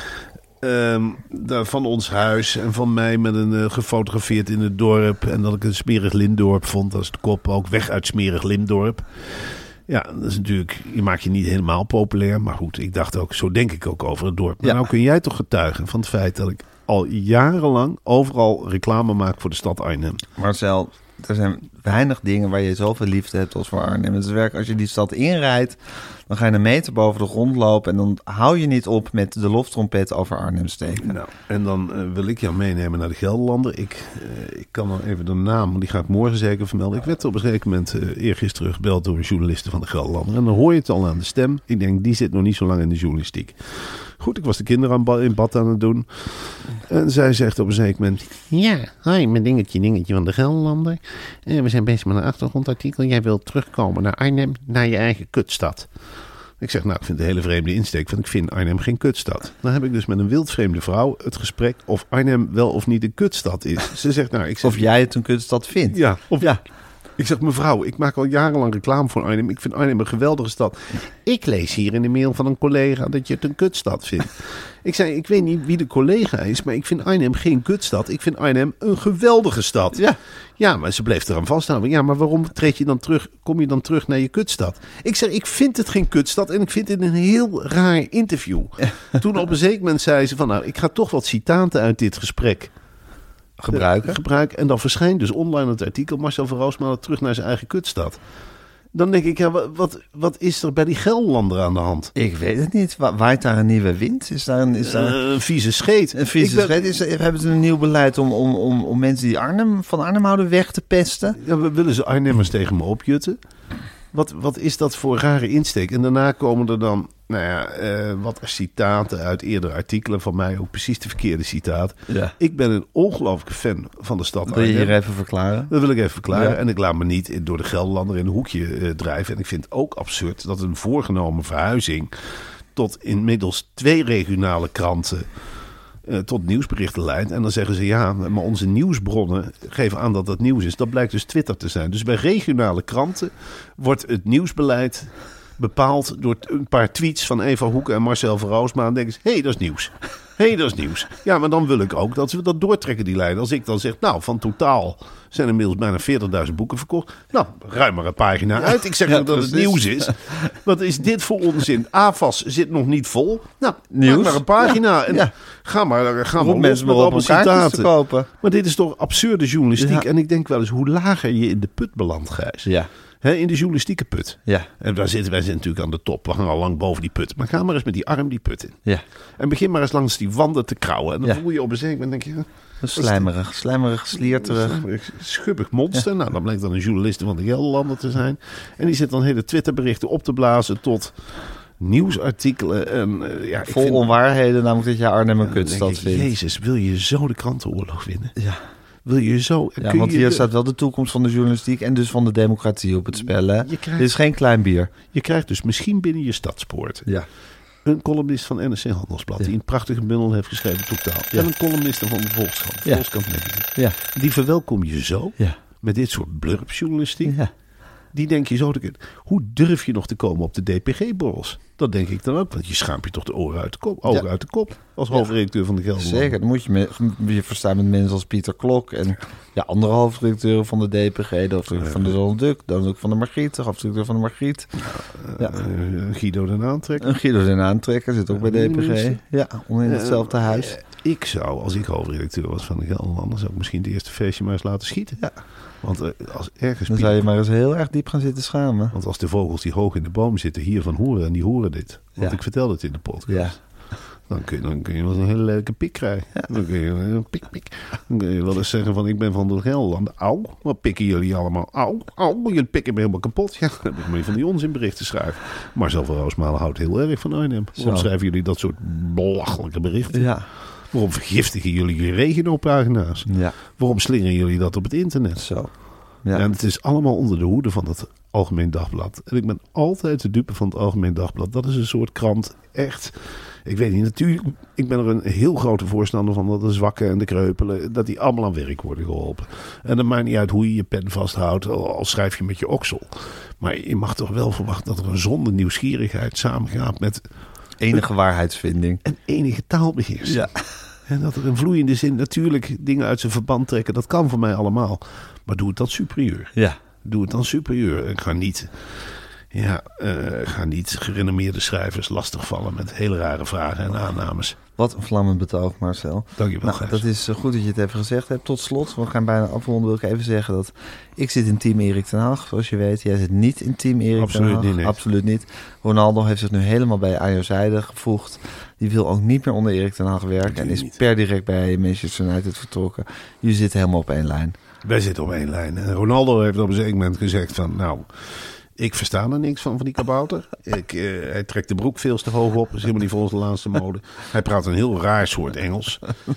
Van ons huis en van mij met een gefotografeerd in het dorp. En dat ik een smerig Lindorp vond. Dat is de kop ook. Weg uit smerig Lindorp. Ja, dat is natuurlijk, je maakt je niet helemaal populair. Maar goed, ik dacht ook, zo denk ik ook over het dorp. Maar nou kun jij toch getuigen van het feit dat ik al jarenlang overal reclame maak voor de stad Arnhem. Marcel, er zijn weinig dingen waar je zoveel liefde hebt als voor Arnhem. Het is werk, als je die stad inrijdt, dan ga je een meter boven de grond lopen en dan hou je niet op met de loftrompet over Arnhem steken. Nou, en dan wil ik jou meenemen naar de Gelderlander. Ik kan dan even de naam, die ga ik morgen zeker vermelden. Ik werd op een gegeven moment eergisteren gebeld door een journaliste van de Gelderlander. En dan hoor je het al aan de stem. Ik denk, die zit nog niet zo lang in de journalistiek. Goed, ik was de kinderen in bad aan het doen. En zij zegt op een zeker moment: ja, hoi, mijn dingetje van de Gelderlander. We zijn bezig met een achtergrondartikel. Jij wilt terugkomen naar Arnhem, naar je eigen kutstad. Ik zeg, nou, ik vind het een hele vreemde insteek, want ik vind Arnhem geen kutstad. Dan heb ik dus met een wildvreemde vrouw het gesprek of Arnhem wel of niet een kutstad is. Ze zegt, nou, of jij het een kutstad vindt. Ja, ja. Ik zeg, mevrouw, ik maak al jarenlang reclame voor Arnhem. Ik vind Arnhem een geweldige stad. Ik lees hier in de mail van een collega dat je het een kutstad vindt. Ik zei, ik weet niet wie de collega is, maar ik vind Arnhem geen kutstad. Ik vind Arnhem een geweldige stad. Ja, maar ze bleef eraan vasthouden. Ja, maar waarom kom je dan terug naar je kutstad? Ik zeg, ik vind het geen kutstad en ik vind het een heel raar interview. Toen op een zeker moment zei ze van, nou, ik ga toch wat citaten uit dit gesprek gebruiken. En dan verschijnt dus online het artikel Marcel van Roosmalen terug naar zijn eigen kutstad. Dan denk ik, ja, wat is er bij die Gelderlander aan de hand? Ik weet het niet. Waait daar een nieuwe wind? Is daar een vieze scheet? Een vieze scheet? Hebben ze een nieuw beleid om mensen die van Arnhem houden weg te pesten? Ja, we willen ze Arnhemmers tegen me opjutten. Wat is dat voor rare insteek? En daarna komen er dan wat citaten uit eerdere artikelen van mij. Ook precies de verkeerde citaat. Ja. Ik ben een ongelooflijke fan van de stad Arnhem. Wil je hier even verklaren? Dat wil ik even verklaren. Ja. En ik laat me niet door de Gelderlander in een hoekje drijven. En ik vind het ook absurd dat een voorgenomen verhuizing tot inmiddels 2 regionale kranten tot nieuwsberichten leidt. En dan zeggen ze, ja, maar onze nieuwsbronnen geven aan dat dat nieuws is. Dat blijkt dus Twitter te zijn. Dus bij regionale kranten wordt het nieuwsbeleid bepaald door een paar tweets van Eva Hoeken en Marcel van Roosmalen. En denken ze, hé, dat is nieuws. Ja, maar dan wil ik ook dat we dat doortrekken, die lijn. Als ik dan zeg, nou, van totaal zijn inmiddels bijna 40.000 boeken verkocht. Nou, ruim maar een pagina uit. Ik zeg dat het nieuws is. Wat is dit voor onzin? AFAS zit nog niet vol. Nou, nieuws. Maar een pagina. En ga maar mensen maar op citaten te kopen. Maar dit is toch absurde journalistiek. Ja. En ik denk wel eens, hoe lager je in de put belandt, Gijs. Ja. In de journalistieke put. Ja. En wij zitten natuurlijk aan de top. We gaan al lang boven die put. Maar ga maar eens met die arm die put in. Ja. En begin maar eens langs die wanden te krauwen. En dan voel je op een zeker moment, denk je, slijmerig, slierterig. Schubbig monster. Ja. Nou, dan blijkt dan een journalist van de Gelderlander te zijn. En die zit dan hele Twitterberichten op te blazen tot nieuwsartikelen. En, vol onwaarheden, namelijk dat je Arnhem een kutstad vindt. Jezus, wil je zo de krantenoorlog winnen? Ja. Wil je zo? Ja, want hier staat wel de toekomst van de journalistiek en dus van de democratie op het spel. Hè? Dit is geen klein bier. Je krijgt dus misschien binnen je stadspoort een columnist van NRC Handelsblad die een prachtige bundel heeft geschreven, totaal. Ja. En een columnist van de Volkskrant. Volkskrant Magazine. Ja. Die verwelkom je zo met dit soort blurpjournalistiek. Ja. Die denk je zo te... Hoe durf je nog te komen op de DPG-borrels? Dat denk ik dan ook, want je schaamt je toch de ogen uit de kop als hoofdredacteur van de Gelderlander. Zeker, dan moet je verstaan met mensen als Pieter Klok en andere hoofdredacteuren van de DPG, de hoofdredacteur van de Donald Duck, dan ook van de Margriet, de hoofdredacteur van de Margriet. Guido den Aantrekker. Guido den Aantrekker zit ook bij DPG. Ja, onder in hetzelfde huis. Ik zou, als ik hoofdredacteur was van de Gelderlander, zou ik misschien het eerste feestje maar eens laten schieten. Ja. Want als ergens... Dan zou je maar eens heel erg diep gaan zitten schamen. Want als de vogels die hoog in de boom zitten hiervan horen en die horen dit. Want Ja. ik vertel het in de podcast. Ja. Dan kun je wel een hele leuke pik krijgen. Ja. Dan kun je een pik. Dan kun je wel eens zeggen van ik ben van de Gelderlanden. Auw, wat pikken jullie allemaal? Auw, jullie pikken me helemaal kapot. Ja, dan heb ik maar van die onzinberichten schrijven. Marcel van Roosmalen houdt heel erg van Arnhem. Waarom schrijven jullie dat soort belachelijke berichten? Ja. Waarom vergiftigen jullie je regenopagina's? Ja. Waarom slingeren jullie dat op het internet? Zo. Ja. En het is allemaal onder de hoede van het Algemeen Dagblad. En ik ben altijd de dupe van het Algemeen Dagblad. Dat is een soort krant, echt. Ik weet niet, natuurlijk, ik ben er een heel grote voorstander van dat de zwakken en de kreupelen, dat die allemaal aan werk worden geholpen. En dan maakt niet uit hoe je je pen vasthoudt, al schrijf je met je oksel. Maar je mag toch wel verwachten dat er een zonde nieuwsgierigheid samengaat met Enige waarheidsvinding. en enige taalbeheersing. Ja. En dat er een vloeiende zin natuurlijk dingen uit zijn verband trekken, dat kan voor mij allemaal. Maar doe het dan superieur. Ja. Doe het dan superieur. En ga niet gerenommeerde schrijvers lastigvallen met hele rare vragen en aannames. Wat een vlammend betoog, Marcel. Dank je wel, Nou, Gijs. dat is goed dat je het even gezegd hebt. Tot slot, we gaan bijna afronden, wil ik even zeggen dat ik zit in team Erik ten Hag, zoals je weet. Jij zit niet in team Erik ten Hag. Niet, nee. Absoluut niet. Ronaldo heeft zich nu helemaal bij aan jouw zijde gevoegd. Die wil ook niet meer onder Erik ten Hag werken en is per direct bij Manchester United vertrokken. Jullie zitten helemaal op één lijn. Wij zitten op één lijn. En Ronaldo heeft op een zeker moment gezegd van, nou, ik versta er niks van die kabouter. Hij trekt de broek veel te hoog op. Dat is helemaal niet volgens de laatste mode. Hij praat een heel raar soort Engels.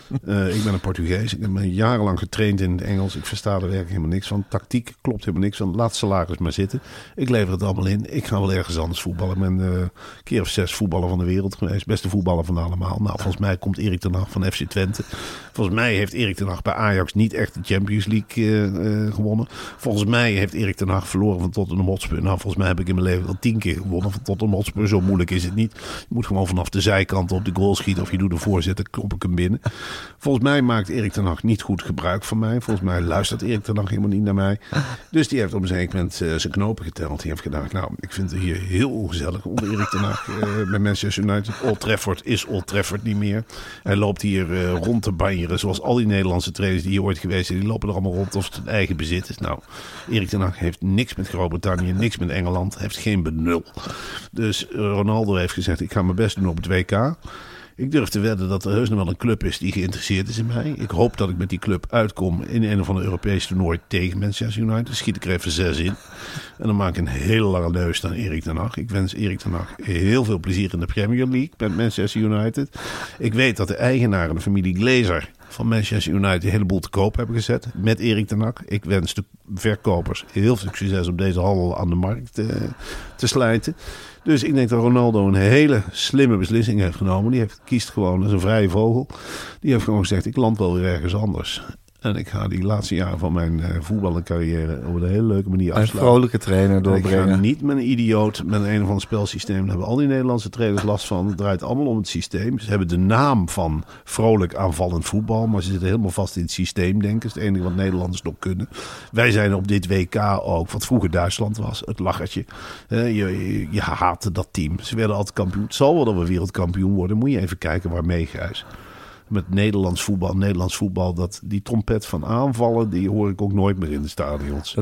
Ik ben een Portugees. Ik heb jarenlang getraind in het Engels. Ik versta er werkelijk helemaal niks van. Tactiek klopt helemaal niks van. Laat salaris maar zitten. Ik lever het allemaal in. Ik ga wel ergens anders voetballen. Ik ben een keer of 6 voetballer van de wereld geweest. Beste voetballer van allemaal. Nou, volgens mij komt Erik ten Hag van FC Twente. Volgens mij heeft Erik ten Hag bij Ajax niet echt de Champions League gewonnen. Volgens mij heeft Erik ten Hag verloren van Tottenham Hotspur. Nou, volgens mij heb ik in mijn leven al 10 keer gewonnen van Tottenham Hotspur. Zo moeilijk is het niet. Je moet gewoon vanaf de zijkant op de goal schieten. Of je doet een voorzet, dan klop ik hem binnen. Volgens mij maakt Erik ten Hag niet goed gebruik van mij. Volgens mij luistert Erik ten Hag helemaal niet naar mij. Dus die heeft op een zeker moment zijn knopen geteld. Die heeft gedacht, nou, ik vind het hier heel ongezellig onder Erik ten Hag. Bij Manchester United. Old Trafford is Old Trafford niet meer. Hij loopt hier rond te banjeren. Zoals al die Nederlandse trainers die hier ooit geweest zijn. Die lopen er allemaal rond of het hun eigen bezit is. Nou, Erik ten Hag heeft niks met Groot-Brittannië, niks met Engeland, heeft geen benul. Dus Ronaldo heeft gezegd, ik ga mijn best doen op het WK. Ik durf te wedden dat er heus nog wel een club is die geïnteresseerd is in mij. Ik hoop dat ik met die club uitkom in een of ander Europees toernooi tegen Manchester United. Schiet ik er even 6 in. En dan maak ik een hele lange neus aan Erik ten Hag. Ik wens Erik ten Hag heel veel plezier in de Premier League met Manchester United. Ik weet dat de eigenaren, de familie Glazer van Manchester United, een heleboel te koop hebben gezet met Erik ten Hag. Ik wens de verkopers heel veel succes om deze handel aan de markt te slijten. Dus ik denk dat Ronaldo een hele slimme beslissing heeft genomen. Die kiest gewoon als een vrije vogel. Die heeft gewoon gezegd, ik land wel weer ergens anders. En ik ga die laatste jaren van mijn voetbalcarrière op een hele leuke manier Een afsluiten. vrolijke trainer doorbrengen. Ik ga niet met een idioot met een of ander spelsysteem. Daar hebben al die Nederlandse trainers last van. Het draait allemaal om het systeem. Ze hebben de naam van vrolijk aanvallend voetbal. Maar ze zitten helemaal vast in het systeemdenken. Dat is het enige wat Nederlanders nog kunnen. Wij zijn op dit WK ook, wat vroeger Duitsland was, het lachertje. Je haatte dat team. Ze werden altijd kampioen. Het zal wel dat we wereldkampioen worden. Moet je even kijken waarmee, Gijs. Met Nederlands voetbal, die trompet van aanvallen, die hoor ik ook nooit meer in de stadions.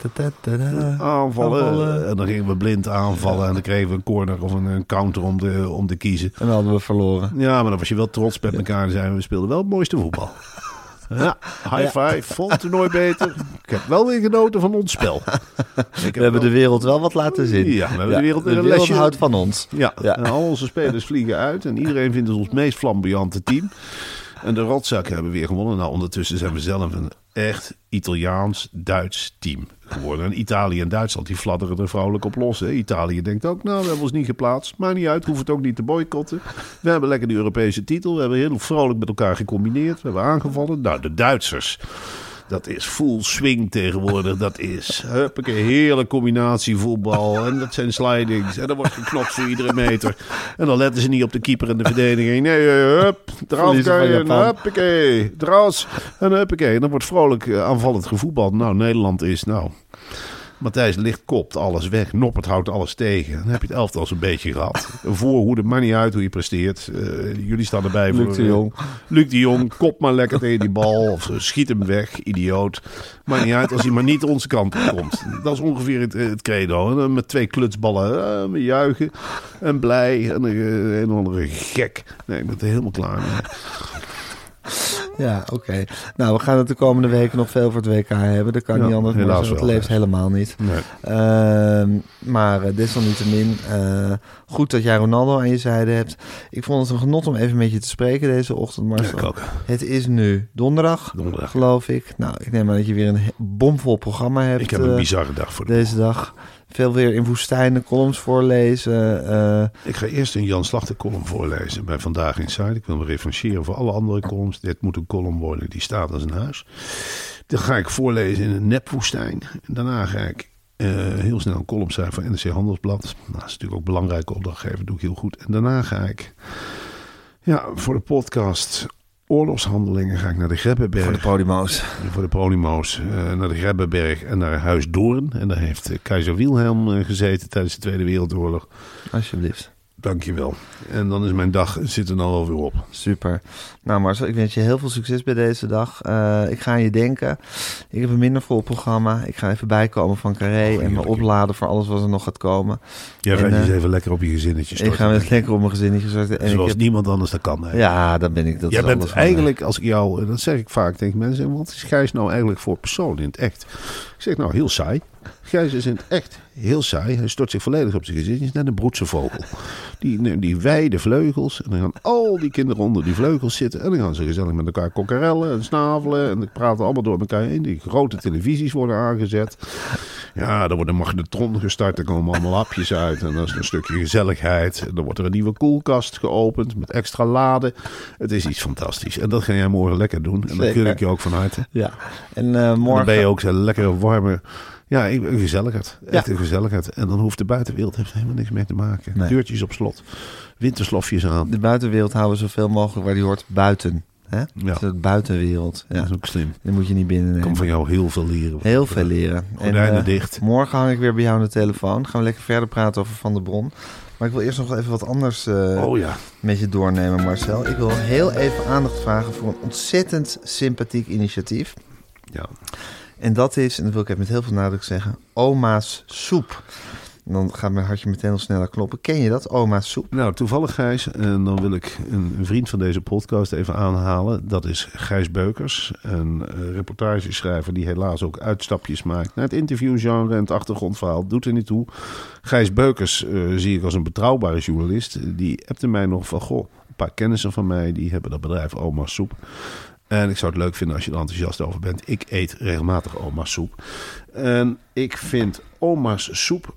Aanvallen. En dan gingen we blind aanvallen en dan kregen we een corner of een counter om te kiezen. En dan hadden we verloren. Ja, maar dan was je wel trots met elkaar. We speelden wel het mooiste voetbal. Ja, high five, vond het toernooi beter. Ik heb wel weer genoten van ons spel. We hebben de wereld wel wat laten zien. Ja, we hebben de wereld de wereld houdt van ons. Ja, en al onze spelers vliegen uit. En iedereen vindt het ons meest flamboyante team. En de rotzakken hebben weer gewonnen. Nou, ondertussen zijn we zelf een echt Italiaans-Duits team geworden. En Italië en Duitsland, die fladderen er vrouwelijk op los. Hè. Italië denkt ook, nou, we hebben ons niet geplaatst. Maakt niet uit, we hoeven het ook niet te boycotten. We hebben lekker de Europese titel. We hebben heel vrolijk met elkaar gecombineerd. We hebben aangevallen. Nou, de Duitsers, dat is full swing tegenwoordig. Dat is een heerlijke combinatie voetbal. En dat zijn slidings. En dan wordt geknopt voor iedere meter. En dan letten ze niet op de keeper en de verdediging. Nee, hup, eraf kan je. Huppakee, eruit. En huppakee. En dan wordt vrolijk aanvallend gevoetbald. Nou, Nederland is, Matthijs Ligt kopt alles weg. Noppert houdt alles tegen. Dan heb je het elftal zo'n beetje gehad. Een voorhoede, maakt niet uit hoe je presteert. Jullie staan erbij voor... Luc de Jong. Luc de Jong, kop maar lekker tegen die bal. Of schiet hem weg, idioot. Maakt niet uit als hij maar niet onze kant op komt. Dat is ongeveer het credo. En dan met 2 klutsballen we juichen. En blij. En een of andere gek. Nee, ik ben er helemaal klaar mee. Ja, oké. Nou, we gaan het de komende weken nog veel voor het WK hebben. Dat kan niet anders, maar het leeft helemaal niet. Nee. Maar desalniettemin, goed dat jij Ronaldo aan je zijde hebt. Ik vond het een genot om even met je te spreken deze ochtend, Marcel. Ja, ik ook. Het is nu donderdag, geloof ik. Nou, ik neem aan dat je weer een bomvol programma hebt. Ik heb een bizarre dag voor deze dag. Veel weer in woestijnen, columns voorlezen. Ik ga eerst een Jan Slachter column voorlezen bij Vandaag Inside. Ik wil me revancheren voor alle andere columns. Dit moet een column worden die staat als een huis. Dan ga ik voorlezen in een nepwoestijn. Daarna ga ik heel snel een column schrijven voor NRC Handelsblad. Nou, dat is natuurlijk ook belangrijke opdrachtgever, doe ik heel goed. En daarna ga ik voor de podcast oorlogshandelingen ga ik naar de Grebbeberg. Voor de Polymo's. Naar de Grebbeberg en naar Huis Doorn. En daar heeft keizer Wilhelm gezeten tijdens de Tweede Wereldoorlog. Alsjeblieft. Dankjewel. En dan is mijn dag zit er nou alweer op. Super. Nou Marcel, ik wens je heel veel succes bij deze dag. Ik ga aan je denken. Ik heb een minder vol programma. Ik ga even bijkomen van Carré en me opladen voor alles wat er nog gaat komen. Jij gaat eens even lekker op je gezinnetje storten. Ik ga eens lekker op mijn gezinnetje storten. En zoals niemand anders dat kan. Hè? Ja, dat ben ik. Jij bent eigenlijk, als ik jou, dat zeg ik vaak tegen mensen, wat is Gijs nou eigenlijk voor persoon in het echt? Ik zeg nou, heel saai. Gijs is in het echt heel saai. Hij stort zich volledig op zijn gezicht. Net een broedse vogel. Die wijde vleugels. En dan gaan al die kinderen onder die vleugels zitten. En dan gaan ze gezellig met elkaar kokkerellen en snavelen. En die praten allemaal door elkaar heen. Die grote televisies worden aangezet. Ja, er wordt een magnetron gestart. Er komen allemaal hapjes uit. En dat is een stukje gezelligheid. En dan wordt er een nieuwe koelkast geopend met extra laden. Het is iets fantastisch. En dat ga jij morgen lekker doen. En dat keur ik je ook van harte. Ja. En morgen... Dan ben je ook zo'n lekkere warme... Ja, een gezelligheid. Echt een gezelligheid. En dan hoeft de buitenwereld heeft helemaal niks mee te maken. Nee. Deurtjes op slot. Winterslofjes aan. De buitenwereld houden we zoveel mogelijk waar die hoort buiten. Hè? Ja. De buitenwereld. Ja. Dat is ook slim. Die moet je niet binnen nemen. Ik kan van jou heel veel leren. Heel veel leren. Gordijnen dicht. Morgen hang ik weer bij jou aan de telefoon. Gaan we lekker verder praten over Van der Bron. Maar ik wil eerst nog even wat anders met je doornemen, Marcel. Ik wil heel even aandacht vragen voor een ontzettend sympathiek initiatief. Ja. En dat is, en dat wil ik even met heel veel nadruk zeggen, Oma's Soep. En dan gaat mijn hartje meteen al sneller kloppen. Ken je dat, Oma's Soep? Nou, toevallig Gijs, en dan wil ik een vriend van deze podcast even aanhalen. Dat is Gijs Beukers, een reportageschrijver die helaas ook uitstapjes maakt naar het interviewgenre en het achtergrondverhaal. Doet er niet toe. Gijs Beukers zie ik als een betrouwbare journalist. Die appte mij nog van, een paar kennissen van mij, die hebben dat bedrijf Oma's Soep. En ik zou het leuk vinden als je er enthousiast over bent. Ik eet regelmatig Oma's Soep. En ik vind Oma's Soep...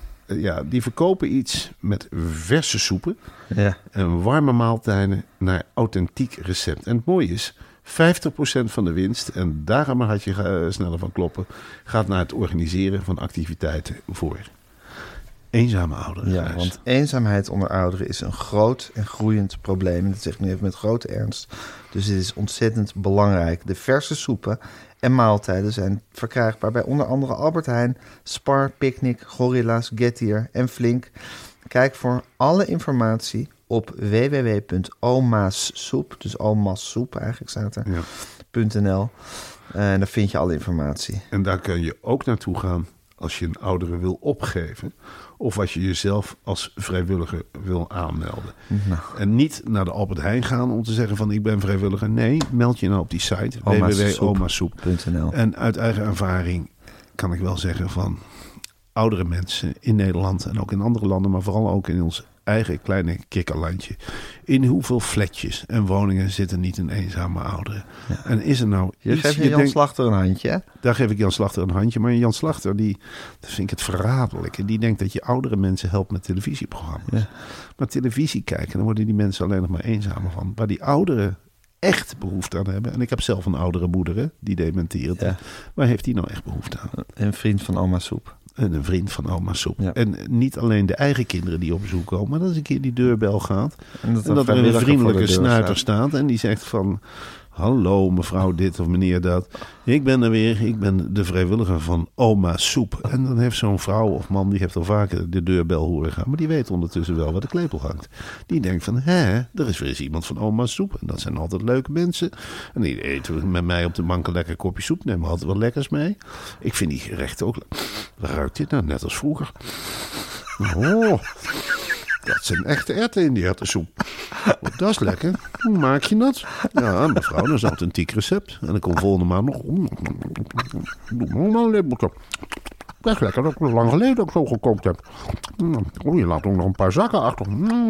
Ja, die verkopen iets met verse soepen. Ja. En warme maaltijden naar authentiek recept. En het mooie is, 50% van de winst, en daar gaan we hartje sneller van kloppen, gaat naar het organiseren van activiteiten voor eenzame ouderen. Ja, want eenzaamheid onder ouderen is een groot en groeiend probleem. En dat zeg ik nu even met grote ernst. Dus dit is ontzettend belangrijk. De verse soepen en maaltijden zijn verkrijgbaar bij onder andere Albert Heijn, Spar, Picnic, Gorilla's, Getir en Flink. Kijk voor alle informatie op www.omassoep, dus omassoep eigenlijk staat er, .nl. En daar vind je alle informatie. En daar kun je ook naartoe gaan als je een oudere wil opgeven, of als je jezelf als vrijwilliger wil aanmelden. Nou. En niet naar de Albert Heijn gaan om te zeggen van ik ben vrijwilliger. Nee, meld je nou op die site www.omassoep.nl. En uit eigen ervaring kan ik wel zeggen van oudere mensen in Nederland en ook in andere landen, maar vooral ook in ons eigen kleine kikkerlandje. In hoeveel flatjes en woningen zitten niet een eenzame ouderen? Ja. En is er nou je geeft je Jan Slachter een handje, hè? Daar geef ik Jan Slachter een handje. Maar Jan Slachter, dat vind ik het verraderlijk. Die denkt dat je oudere mensen helpt met televisieprogramma's. Ja. Maar televisie kijken, dan worden die mensen alleen nog maar eenzamer van. Waar die ouderen echt behoefte aan hebben. En ik heb zelf een oudere moeder, die dementeert. Ja. Waar heeft die nou echt behoefte aan? Een vriend van Oma's Soep. En een vriend van Oma's Soep. Ja. En niet alleen de eigen kinderen die op bezoek komen, maar dat eens een keer die deurbel gaat. En dat er een vriendelijke snuiter staat. En die zegt van, Hallo mevrouw dit of meneer dat. Ik ben er weer. Ik ben de vrijwilliger van Oma Soep. En dan heeft zo'n vrouw of man, die heeft al vaker de deurbel horen gaan. Maar die weet ondertussen wel waar de klepel hangt. Die denkt van, er is weer eens iemand van Oma Soep. En dat zijn altijd leuke mensen. En die eten met mij op de bank een lekker kopje soep. Nemen altijd wel lekkers mee. Ik vind die gerechten ook... Waar ruikt dit nou? Net als vroeger. Oh... Dat zijn echte erwten in die erwtensoep. Oh, dat is lekker. Hoe maak je dat? Ja, mevrouw, dat is een authentiek recept. En dan komt volgende maand nog... Doe maar een lepeltje. Dat is lekker, dat ik lang geleden ook zo gekookt heb. Oh, je laat ook nog een paar zakken achter.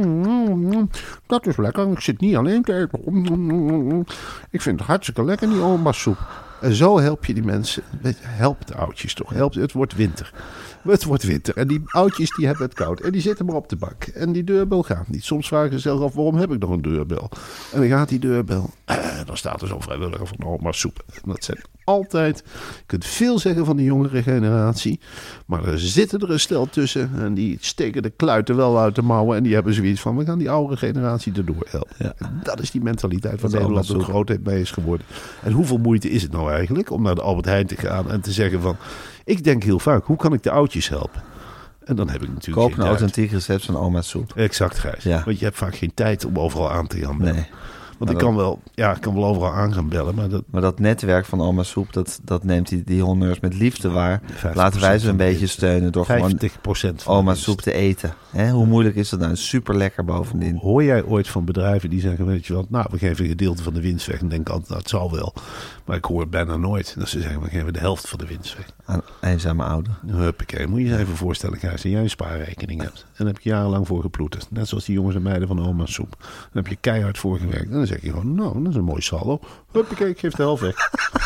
Dat is lekker, ik zit niet alleen te eten. Ik vind het hartstikke lekker, die oma's-soep. En zo help je die mensen. Help de oudjes toch. Het wordt winter. Het wordt winter. En die oudjes die hebben het koud. En die zitten maar op de bank. En die deurbel gaat niet. Soms vragen ze zelf af, waarom heb ik nog een deurbel? En dan gaat die deurbel. Dan staat er zo'n vrijwilliger van Oma Soep. En dat zijn altijd... Je kunt veel zeggen van de jongere generatie. Maar er zitten er een stel tussen. En die steken de kluiten wel uit de mouwen. En die hebben zoiets van, we gaan die oudere generatie erdoor helpen. Ja. En dat is die mentaliteit van Nederland zo grootheid mee is geworden. En hoeveel moeite is het nou eigenlijk om naar de Albert Heijn te gaan en te zeggen van... Ik denk heel vaak, hoe kan ik de oudjes helpen? En dan heb ik natuurlijk koop een authentiek recept van Oma Soep. Exact, Gijs. Ja. Want je hebt vaak geen tijd om overal aan te gaan bellen. Nee. Want ik kan wel overal aan gaan bellen. Maar dat netwerk van Oma Soep, dat neemt die honneurs met liefde waar. Laten wij ze een beetje steunen door 50% gewoon Oma Soep te eten. Hoe moeilijk is dat nou? Super lekker bovendien. Hoor jij ooit van bedrijven die zeggen, weet je wat, nou, we geven een gedeelte van de winst weg. En denk altijd, nou, het zal wel. Maar ik hoor bijna nooit dat ze zeggen, we geven de helft van de winst weg. Aan eenzame ouder. Huppakee, moet je je even voorstellen, Gijs, dat jij een spaarrekening hebt. En daar heb je jarenlang voor geploeterd. Net zoals die jongens en meiden van Oma Soep. Dan heb je keihard voor gewerkt. En dan zeg je gewoon, nou, dat is een mooi saldo. Huppakee, ik geef de helft weg.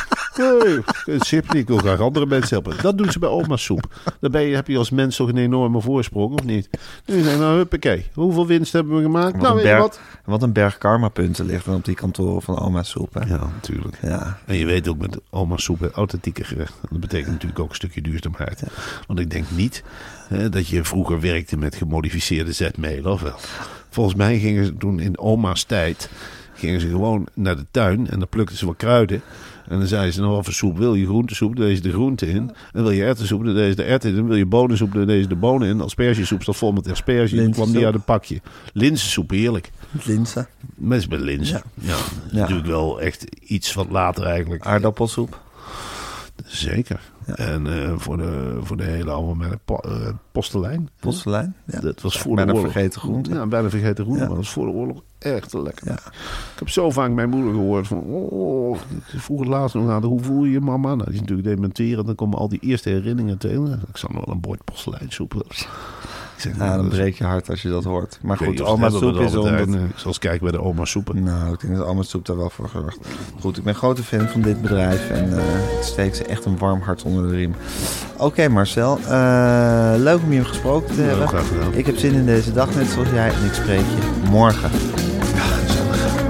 Ik wil graag andere mensen helpen. Dat doen ze bij Oma Soep. Dan heb je als mens toch een enorme voorsprong, of niet? En je zegt, nou, huppakee. Hoeveel winst hebben we gemaakt? Wat een berg karmapunten ligt dan op die kantoren van Oma Soep. Hè? Ja, natuurlijk. Ja. En je weet ook met Oma Soep, authentieke gerecht. Dat betekent natuurlijk ook een stukje duurzaamheid. Ja. Want ik denk niet dat je vroeger werkte met gemodificeerde zetmeel, of wel? Volgens mij gingen ze toen in Oma's tijd... gingen ze gewoon naar de tuin en dan plukten ze wat kruiden. En dan zeiden ze, nou, wat voor soep wil je? Groentesoep, daar deed je de groente in. En wil je erwtensoep, daar deed je de erwten in. En wil je bonensoep, daar deed je de bonen in. Aspergesoep staat vol met asperge. Dan kwam die uit een pakje. Linzensoep, heerlijk. Linzen? Met linzen. Ja. Natuurlijk wel echt iets wat later eigenlijk. Aardappelsoep? Zeker. Ja. En voor de hele algemene postelijn. Postelijn? Ja. Dat was voor de oorlog. Bijna vergeten groente. Ja, bijna vergeten groente. Ja. Maar dat was voor de oorlog echt lekker. Ja. Ik heb zo vaak mijn moeder gehoord van... ik vroeg het laatst nog aan hoe voel je je mama? Nou, die is natuurlijk dementeren. Dan komen al die eerste herinneringen tegen. Ik zag nog wel een bord postellijnsoep. Dan breek je hart als je dat hoort. Maar goed, Oma Soep is omdat... Zoals kijken bij de Oma Soepen. Nou, ik denk dat Oma Soep daar wel voor zorgt. Goed, ik ben grote fan van dit bedrijf. En het steekt ze echt een warm hart onder de riem. Oké, Marcel. Leuk om je gesproken te hebben. Graag gedaan. Ik heb zin in deze dag, net zoals jij. En ik spreek je morgen. Ja, gezellig.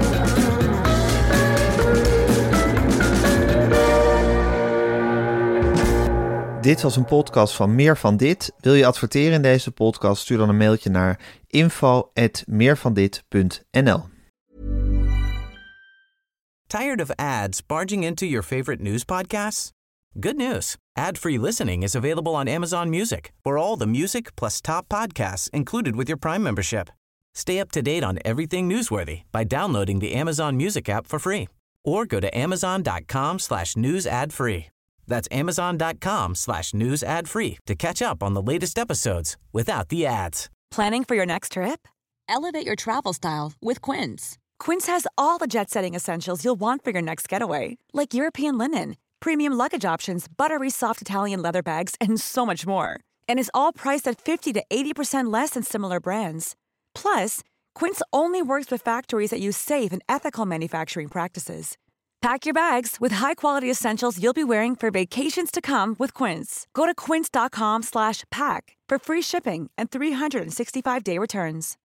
Dit was een podcast van Meer van Dit. Wil je adverteren in deze podcast? Stuur dan een mailtje naar info@meervandit.nl. Tired of ads barging into your favorite news podcasts? Good news. Ad-free listening is available on Amazon Music for all the music plus top podcasts included with your Prime membership. Stay up to date on everything newsworthy by downloading the Amazon Music app for free or go to amazon.com/news ad free. That's amazon.com/news ad free to catch up on the latest episodes without the ads. Planning for your next trip? Elevate your travel style with Quince. Quince has all the jet-setting essentials you'll want for your next getaway, like European linen, premium luggage options, buttery soft Italian leather bags, and so much more. And is all priced at 50 to 80% less than similar brands. Plus, Quince only works with factories that use safe and ethical manufacturing practices. Pack your bags with high-quality essentials you'll be wearing for vacations to come with Quince. Go to quince.com/pack for free shipping and 365-day returns.